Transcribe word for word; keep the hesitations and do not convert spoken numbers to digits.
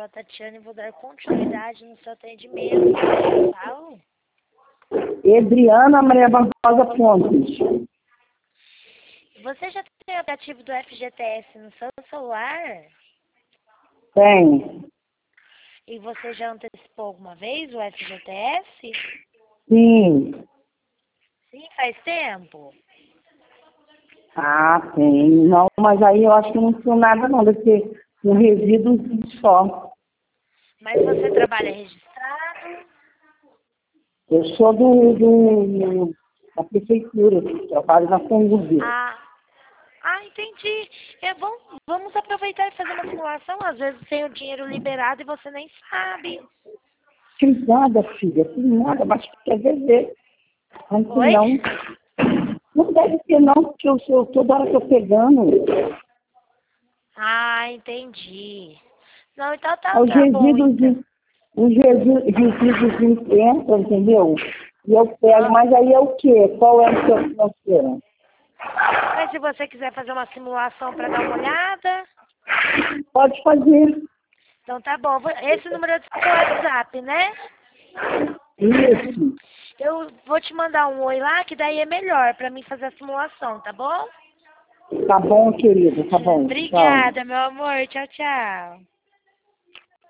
a Tatiana e vou dar continuidade no seu atendimento. Tá? Adriana Maria Barbosa Pontes. Você já tem o aplicativo do F G T S no seu celular? Tem. E você já antecipou alguma vez o F G T S? Sim. Sim, faz tempo. Ah, tem. Não, mas aí eu acho que não tinha nada não, deve ser um resíduo só. Mas você trabalha registrado? Eu sou do, do da prefeitura, trabalho na Congovia. Ah, ah, entendi. É bom, vamos aproveitar e fazer uma simulação. Às vezes tem o dinheiro liberado e você nem sabe. Tem nada, filha, tem nada, mas quer dizer, não tem Oi? não. Não deve ter não, porque eu sou toda hora que eu pegando. Ah, entendi. Não, então tá, Os tá bom, então. resíduos, os resíduos, resíduos entram, entendeu? E eu pego, Ah, mas aí é o quê? Qual é o seu financeiro? mas se você quiser fazer uma simulação para dar uma olhada, Pode fazer. então tá bom. Vou- Esse número é do seu WhatsApp, né? Isso. Eu vou te mandar um oi lá, que daí é melhor para mim fazer a simulação, tá bom? Tá bom, querido, tá bom. Tchau. Obrigada, meu amor. Tchau, tchau.